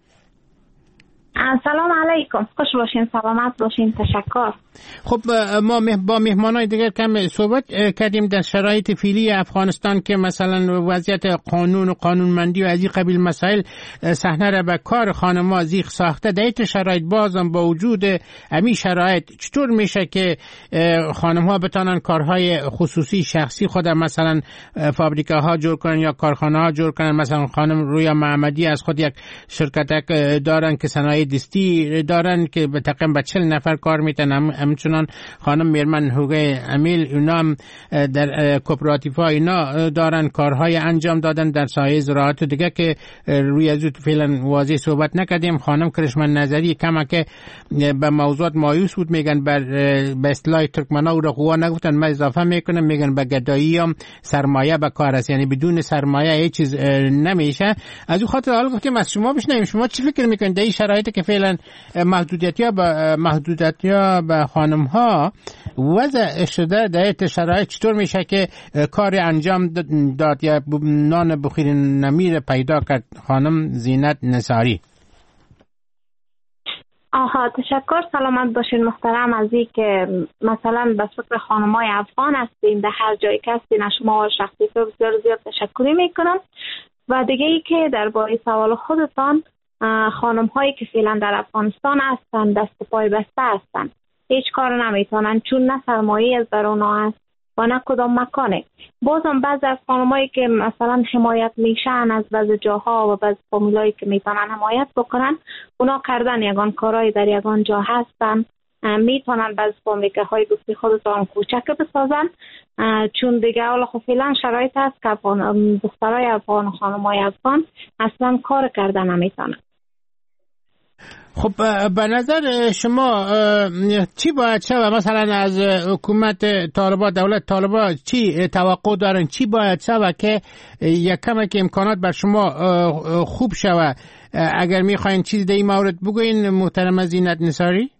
سلام علیکم، خوش باشین، سلامت باشین، تشکر. خب ما با مهمانای دیگر کم صحبت کردیم در شرایط فعلی افغانستان که مثلا وضعیت قانون و قانونمندی و از این قبیل مسائل صحنه را به کار خانم‌ها زیغ ساخته. در این شرایط بازم با وجود همین شرایط چطور میشه که خانم‌ها بتونن کارهای خصوصی شخصی خود مثلا فابریکاها جور کنن یا کارخانه‌ها جور کنن؟ مثلا خانم رویا محمدی از خود یک شرکت دارن که صنایع دستی دارن که به تقریبا به چهل نفر کار میتن. همچنان خانم میرمن هوگی امیل اینا هم در کوپراتیف‌ها اینا دارن کارهای انجام دادن در سایه زراعت دیگه که روی از فعلا واضح صحبت نکردیم. خانم کرشمن نظری کما که به موضوعات مایوس بود، میگن بر به اصطلاح ترکمنا او را قوا نگفتن، من اضافه میکنم، میگن به گدایی هم سرمایه به کار است، یعنی بدون سرمایه هیچ چیز نمیشه. از اون خاطر حالا گفتیم از شما بشنویم، شما چی فکر میکنید در این شرایطی که فعلا محدودیت‌ها به محدودیت‌ها به خانم‌ها وضع شده، در شرایط چطور میشه که کار انجام داد یا نان بخیر نمیر پیدا کرد؟ خانم زینت نصاری. آها تشکر، سلامت باشین محترم. از این که مثلا به فکر خانمای افغان هستین در هر جایی که هستین، شما شخصی بسیار زیاد تشکری میکنم. و دیگه ای که درباره سوال خودتان، خانم هایی که فعلا در افغانستان هستن دست پای بسته هستن، هیچ کار نمیتونن چون نه سرمایه از بر اونا هست و نه کدام مکانه. بازم بعضی از خانمایی که مثلا حمایت میشن از بعضی جاها و بعضی فامیلایی که میتونن حمایت بکنن، اونا کردن یگان کارهای در یگان جا هستن، میتونن بعضی فامیلای های دوستی خودشون کوچک بسازن چون دیگه اول خب فعلا شرایط هست که افغان دخترای افغان و خانمای افغان اصلا کار کردن نمیتونن. خب به نظر شما چی باید شود؟ مثلا از حکومت طالبان، دولت طالبان چی توقع دارن؟ چی باید شود که یک کمک امکانات بر شما خوب شود؟ اگر میخواین چیزی در این مورد بگوین محترم زینت نثاری.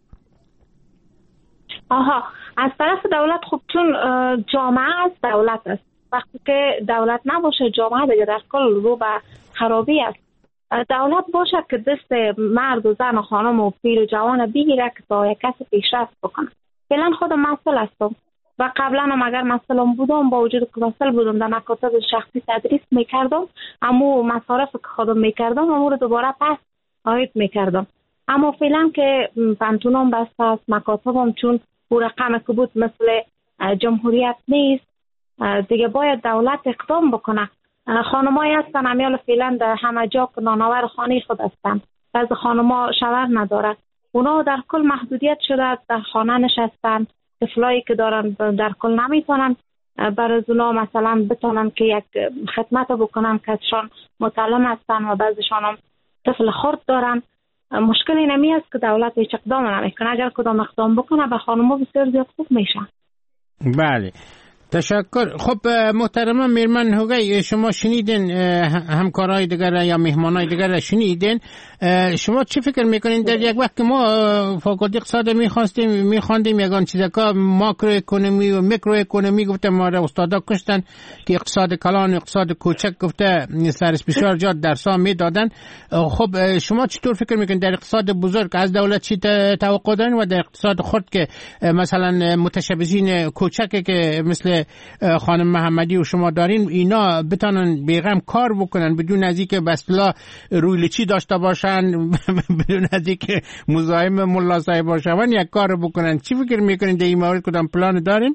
آها، از طرف دولت خب چون جامعه از دولت است، وقتی که دولت نباشه جامعه دیگه در کل رو به خرابی است. دولت باشه که دست مرد و زن و خانم و پیر و جوان بگیره که تا یک کسی پیشرفت بکنه. فعلا خودم مسئول هستم و قبلا هم اگر مسئولم بودم با وجود که مسئول بودم در مکاتب شخصی تدریس میکردم، اما مصارف که خودم میکردم امور دوباره پس عاید میکردم. اما فعلا که پنتونم بسته است، مکاتبم چون او رقم که بود مثل جمهوریت نیست، دیگه باید دولت اقدام بکنه. خانمایی هستن امیال فعلا در همه جا که نانآور خانه خود هستن، بعض خانما شوهر ندارد، اونا در کل محدودیت شده در خانه نشستن. طفلایی که دارن در کل نمیتونن برای اونا مثلا بتونن که یک خدمت بکنن که ازشان متعلم هستن و بعضشان هم طفل خرد دارن. مشکل اینمی است که دولت هیچ اقدام نمیکنه. اگر کدام اقدام بکنه به خانما بسیار زیاد خوب میشه. بله، تشکر. خب محترمه میرمن هوگی، شما شنیدین همکارای دیگر یا مهمانای دیگر شنیدین، شما چی فکر میکنین در یک وقت که ما فاکولته اقتصاد میخواستیم میخواندیم یگان چیزا که ماکرو اکونومی و میکرو اکونومی گفته ما را استادا کشتن که اقتصاد کلان اقتصاد کوچک گفته سرس بسیار جا درسا میدادن. خب شما چطور فکر میکنین در اقتصاد بزرگ از دولت چی توقع دارین و در اقتصاد خرد که مثلا متشبثین کوچک که مثل خانم محمدی و شما دارین اینا بتونن بیغم کار بکنن بدون از اینکه بسلا روی لچی داشته باشن، بدون از اینکه مزاحم ملا صاحب باشن، یک کار بکنن؟ چی فکر میکنین در این مورد؟ کدام پلان دارین؟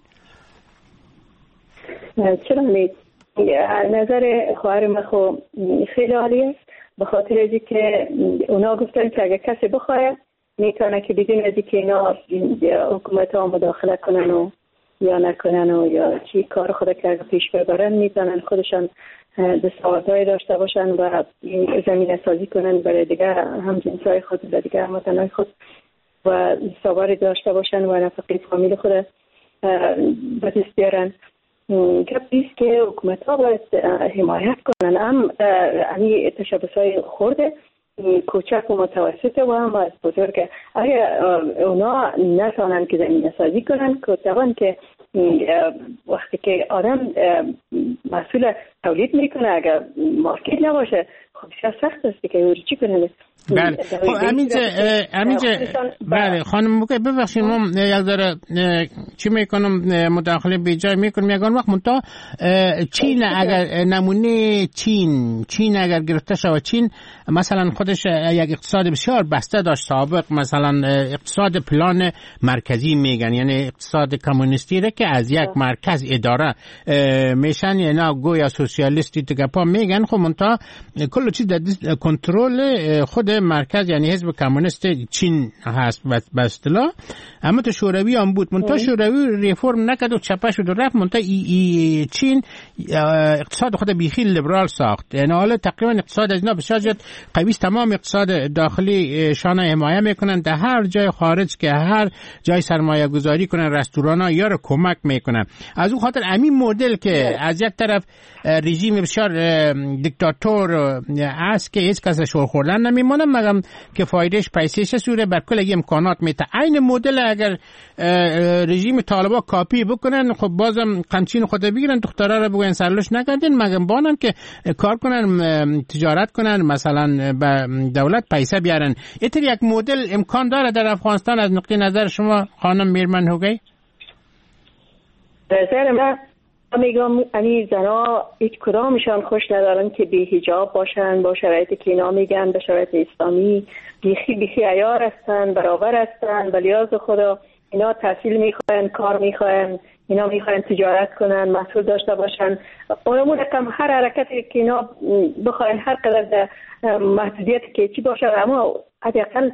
چرا نید نظر خواهر من خو خیلی عالی است، به خاطر از اینکه اونا گفتن که اگر کسی بخواد میتونه که بدون از اینکه اینا حکومت ها مداخله کنن و یا نکنن و یا چی کار خود که پیش ببرن، میتونن خودشان دستاوردهای داشته باشن و زمینه سازی کنن برای دیگه هم جنسای خود و دیگه هموطنهای خود و دستاوردی داشته باشن و نفقه فامیل خود به دست بیارن. گپیست که حکومت ها باید حمایت کنن، هم امی تشبسهای خورده کوچک و متوسط و هم از بزرگ. اگر اونا نتانن که زمینه سازی کنن که طبعا که وقتی که آدم مسئول تولید میکنه اگر مارکت نباشه خب بسیار سخت است که اوری چی کنه. بله خب همینجا همینجا بله خانم بوکه ببخشید ما یک ذره چی میکنم مداخله به جای میکنم یگان وقت منتها چین اگر نمونه چین چین اگر گرفته شود، چین مثلا خودش یک اقتصاد بسیار بسته داشت سابق، مثلا اقتصاد پلان مرکزی میگن، یعنی اقتصاد کمونیستی را که از یک مرکز اداره میشن، یعنی گویا سوسیالیستی تگپا میگن. خب منتها کل چیز در کنترل خود مرکز یعنی حزب کمونیست چین هست به اصطلاح. اما تو شوروی هم بود، منتها شوروی ریفرم نکرد و چپه شد و رفت، منتها ای ای چین اقتصاد خود بیخی لیبرال ساخت، یعنی حالا تقریبا اقتصاد از اینا بسیار زیاد قوی، تمام اقتصاد داخلی شان حمایه میکنن، در هر جای خارج که هر جای سرمایه گذاری کنن رستوران ها یا رو کمک میکنن. از اون خاطر همین مدل که از یک طرف رژیم بسیار دیکتاتور است که هیچ کس شور خوردن نمیمونه مگم که فایدهش پیسهش سوره بر کل امکانات میته. این مدل اگر رژیم طالبان کاپی بکنن خب بازم قمچین خود بگیرن دخترا رو بگن سرلوش نکردین مگم بانن که کار کنن تجارت کنن مثلا به دولت پیسه بیارن. اینطور یک مدل امکان داره در افغانستان از نقطه نظر شما خانم میرمن هوگی؟ نظر من میگم یعنی زنا هیچ کدامشان خوش ندارن که بی حجاب باشن، با شرایطی که اینا میگن به شرایط اسلامی بیخی بیخی عیار هستن، برابر هستن، به لیاز خدا اینا تحصیل میخواین، کار میخواین، اینا میخواین تجارت کنن، مسئول داشته باشن. اونمون رقم هر حرکتی که اینا بخواین هر قدر محدودیتی که چی باشه، اما حداقل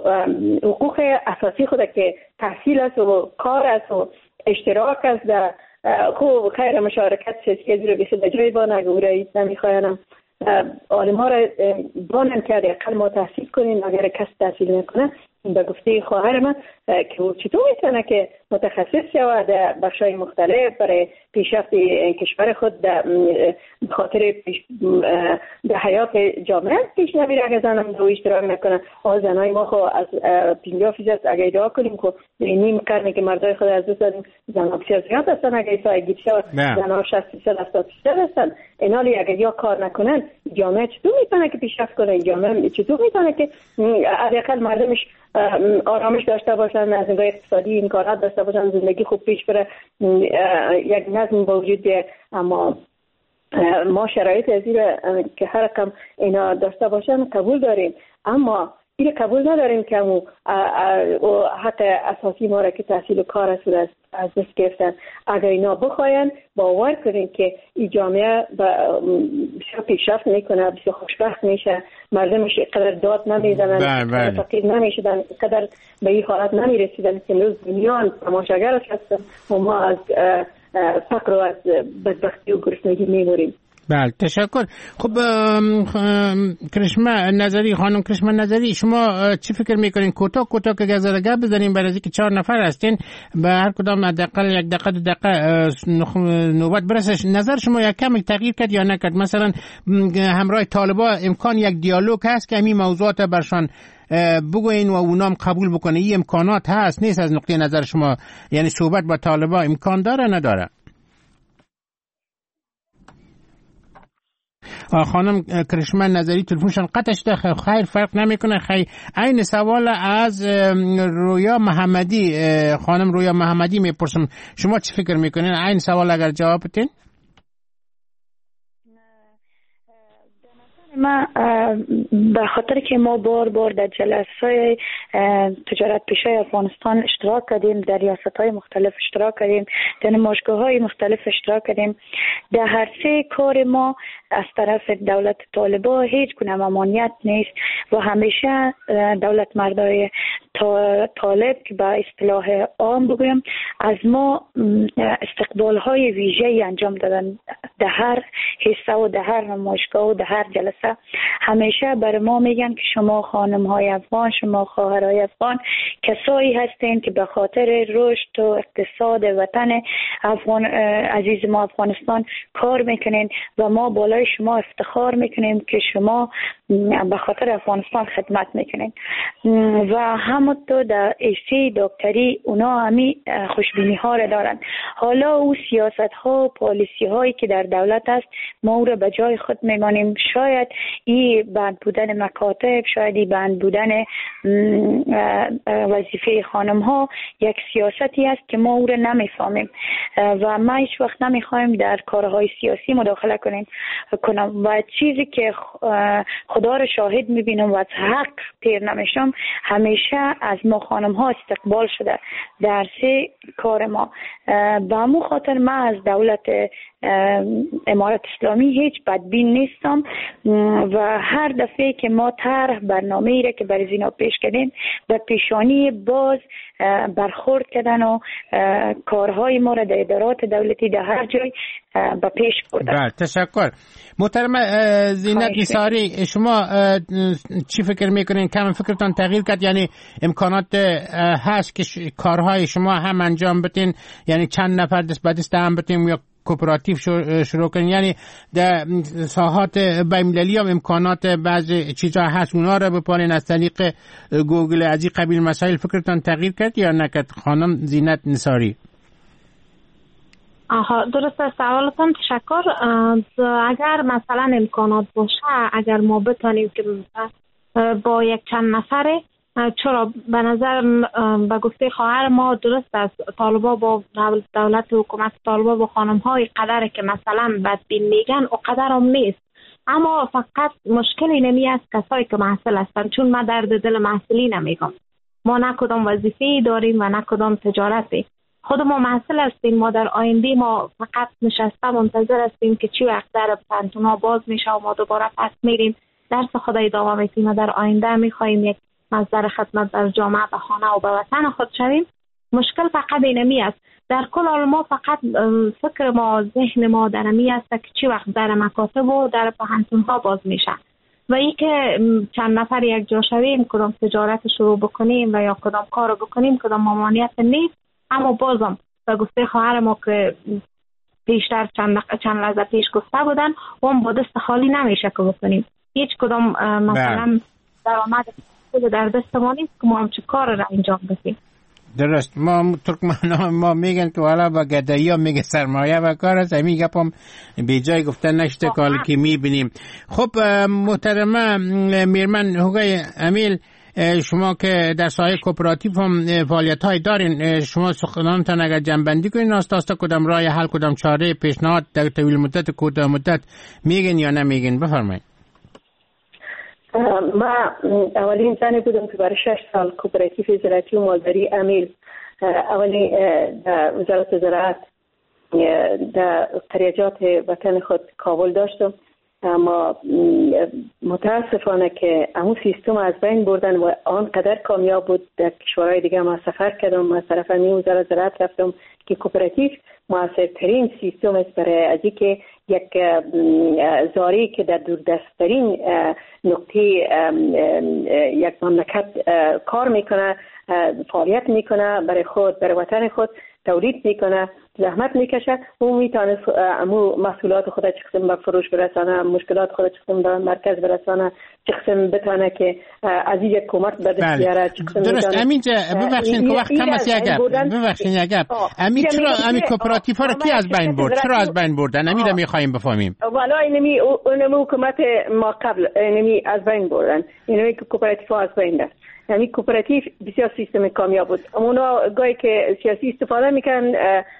حقوق اساسی خود که تحصیل است و کار است و اشتراک است در خوب خیر مشارکت سیاسی رو بسید جای با نگوره نمیخوایم عالم ها را بانن کرده اقل ما تحصیل کنیم اگر کس تحصیل نکنه به گفته خواهر من که او چطور میتونه که متخصص شود در بخشای مختلف برای پیشرفت کشور خود در خاطر در حیات جامعه پیش نمیره اگر زن هم دو اشتراک نکنه آه زنهای ما خو از پینجاه فیصد اگر ادعا کنیم که نیم قرنه که مردای خود از دوست داریم زنها بسیار زیاد هستن اگر ایسا گیت شود زنها شصت فیصد هفتاد فیصد هستن اینالی اگر یا کار نکنن جامعه چطور میتونه که پیشرفت کنه جامعه چطور میتونه که حداقل مردمش آرامش داشته باشن از نگاه اقتصادی امکانات داشته باشن زندگی خوب پیش بره یک نظم با وجود بیاد اما ما شرایط ازی که هر کم اینا داشته باشن قبول داریم اما این قبول نداریم که او حق اساسی ما را که تحصیل و کار است از دست گرفتن اگر اینا بخواین باور کنین که این جامعه بسیار پیشرفت میکنه بسیار خوشبخت میشه مردمش قدر داد نمیزنن فقیر نمیشدن قدر به این حالت نمیرسیدن که امروز دنیا تماشاگر هستن و ما از فقر و از بدبختی و گرسنگی میموریم. بله تشکر. خب کرشمه نظری خانم کرشمه نظری شما چی فکر میکنین کوتاه کوتاه که گذر گپ بزنیم برای اینکه چهار نفر هستین به هر کدام حداقل یک دقیقه دو دقیقه نوبت برسه نظر شما یک کم تغییر کرد یا نکرد مثلا همراه طالبا امکان یک دیالوگ هست که همین موضوعات برشان بگوین و اونام قبول بکنه این امکانات هست نیست از نقطه نظر شما یعنی صحبت با طالبا امکان داره نداره؟ خانم کرشمه نظری تلفنشان قطع شده خیر فرق نمیکنه خیر این سوال از رویا محمدی خانم رویا محمدی میپرسم شما چی فکر میکنین این سوال اگر جواب بدین؟ ما به خاطر که ما بار بار در جلسه تجارت پیشای افغانستان اشتراک کردیم در ریاست‌های مختلف اشتراک کردیم در نمایشگاه‌های مختلف اشتراک کردیم در هر سه کار ما از طرف دولت طالبان هیچ گونه ممانعت نیست و همیشه دولت مردای طالب که به اصطلاح عام بگویم از ما استقبال‌های ویژه‌ای انجام دادن در هر حصه و در هر نمایشگاه و در هر جلسه همیشه بر ما میگن که شما خانم‌های افغان شما خواهرای افغان کسایی هستین که به خاطر رشد و اقتصاد وطن افغان عزیز ما افغانستان کار میکنین و ما بالای شما افتخار میکنیم که شما به خاطر افغانستان خدمت میکنین و همونطور در ایسی دکتری اونا همی خوشبینی ها را دارن. حالا او سیاست ها و پالیسی هایی که در دولت است ما او را به جای خود میمانیم. شاید این بند بودن مکاتب شاید این بند بودن وظیفه خانم ها یک سیاستی است که ما او را نمیفهمیم و ما هیچ وقت نمیخوایم در کارهای سیاسی مداخله کنیم کنم و چیزی که خدا را شاهد میبینم و از حق پیر نمیشم همیشه از ما خانم ها استقبال شده در سه کار ما. به همون خاطر من از دولت امارت اسلامی هیچ بدبین نیستم و هر دفعه که ما طرح برنامه ای را که برای زینا پیش کردیم به پیشانی باز برخورد کردن و کارهای ما را در ادارات دولتی در هر جای به پیش بردن. بله تشکر. محترم زینت نثاری شما چی فکر میکنین کم فکرتان تغییر کرد یعنی امکانات هست که کارهای شما هم انجام بدین یعنی چند نفر دست به دست هم بدین یا کوپراتیو شروع کنین یعنی در ساحات بین‌المللی هم امکانات بعضی چیزا هست اونا رو بپارین از طریق گوگل از این قبیل مسائل فکرتان تغییر کرد یا نکرد خانم زینت نثاری؟ آها درست است سوالتان تشکر. اگر مثلا امکانات باشه اگر ما بتانیم که با یک چند نفره چرا به نظر به گفته خواهر ما درست است طالبا با دولت و حکومت طالبا با خانم های قدر که مثلا بدبین میگن و قدر هم نیست اما فقط مشکلی نمی است کسایی که محصل هستن چون من درد دل محصلی نمیگم ما نه کدام وظیفه‌ای داریم و نه کدام تجارتی خود ما محصل هستیم ما در آینده ما فقط نشسته منتظر هستیم که چی وقت در پنتونا باز میشه و ما دوباره پس میریم درس خود ادامه میدیم و در آینده میخوایم یک مصدر خدمت در جامعه به خانه و به وطن خود شویم. مشکل فقط اینمی است در کل حال ما فقط فکر ما ذهن ما در امی است که چی وقت در مکاتب و در پوهنتون ها باز میشه و این که چند نفر یک جا شویم کدام تجارت شروع بکنیم و یا کدام کار بکنیم کدام ممانعت نیست. اما بازم به گفته خواهر ما که پیشتر چند چند لحظه پیش گفته بودن و هم با دست خالی نمیشه که بکنیم. هیچ کدام مثلا درآمد در دست ما نیست که ما هم چه کار را انجام بدیم. درست. ما ترکمن ما میگن که والا با گدایی ها میگه سرمایه و کار است. همین گپ هم به جای گفتن نشته کالی که میبینیم. خب محترمه میرمن هوگای امیل، شما که در سایه کوپراتیو هم فعالیت های دارین، شما سخنانتان اگر جنبندی کنین آستاستا کدام راه حل کدام چاره پیشنهاد در طویل مدت کوتاه مدت میگین یا نمیگین؟ بفرمایید. ما اولین زنی بودم که برای شش سال کوپراتیو زراعتی و مالداری امیل اولین در وزارت زراعت در قریجات وطن خود کابل داشتم. اما متاسفانه که همون سیستم از بین بردن و آنقدر کامیاب بود در کشورهای دیگه. ما سفر کردم، از طرف همین وزارت زراعت رفتم که کوپراتیو موثرترین سیستم است برای از اینکه یک زاری که در دوردستترین نقطه یک مملکت کار میکنه، فعالیت میکنه، برای خود برای وطن خود تولید میکنه، زحمت میکشه، او میتونه امو محصولات خود چه قسم به فروش برسانه، مشکلات خود چه قسم به مرکز برسانه، چه قسم بتونه که از این حکومت به دست بیاره. درست. همینجا ببخشید که وقت کم است یگب ببخشید یگب همین چرا همین کوپراتیو ها رو کی از بین برد؟ چرا از بین بردن؟ همین رو میخوایم بفهمیم. والا اینمی اونم حکومت ما قبل اینمی از بین بردن، اینمی که کوپراتیو ها از بین رفت. یعنی کوپراتیو بسیار سیستم کامیاب بود. اونا گاهی که سیاسی استفاده میکنن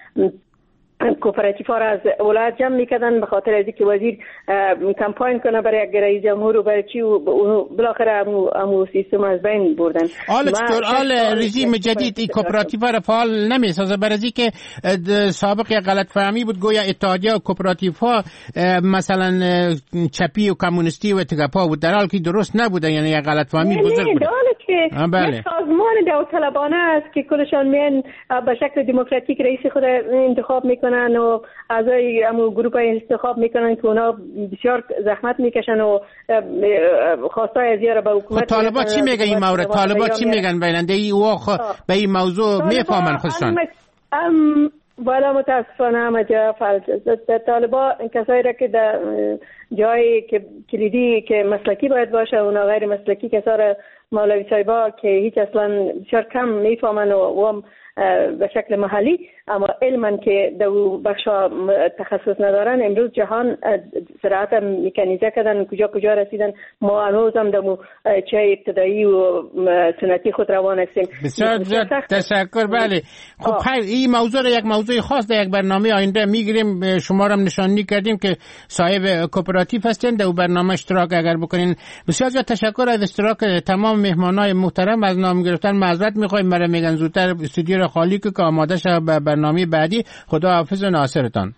کوپراتیو ها را از ولایت جمع میکردن به خاطر از اینکه وزیر کمپاین کنه برای یک رئیس جمهور و برای چی و بالاخره همو همو سیستم از بین بردن. حالا چطور حال رژیم جدید این کوپراتیو را فعال نمیسازه؟ برای اینکه سابق یک غلط فهمی بود گویا اتحادیه و کوپراتیو ها مثلا چپی و کمونیستی و اتگاپا بود، در حالی که درست نبوده. یعنی یک غلط فهمی بزرگ بود. که یک سازمان داوطلبانه است که کلشان میان به شکل دموکراتیک رئیس خود انتخاب میکنن و اعضای همون گروه انتخاب میکنن که اونا بسیار زحمت میکشن و خواستای ازیا را به حکومت. طالبا چی میگن این مورد؟ طالبا چی میگن بیننده ای او به این موضوع میفهمن خودشان؟ ام بالا متاسفانه همه جا فلج است. طالبا کسایی را که در جایی که کلیدی که مسلکی باید باشه اونا غیر مسلکی کسا را مولوی صاحبا که هیچ اصلا بسیار کم میفهمن و هم به شکل محلی اما علما که در بخشا تخصص ندارن. امروز جهان زراعت مکانیزه کردن، کجا کجا رسیدن. ما هنوز هم در چه ابتدایی و سنتی خود روان هستیم. بسیار تشکر. بله خب خیر، این موضوع را یک موضوع خاص در یک برنامه آینده میگیریم. شما را نشانی کردیم که صاحب کوپراتیو هستین، در برنامه اشتراک اگر بکنین. بسیار تشکر از اشتراک تمام مهمانای محترم. از نام گرفتن معذرت میخوایم، برای میگن زودتر استودیو را خالی که آماده شد به برنامه بعدی. خدا حافظ و ناصرتان.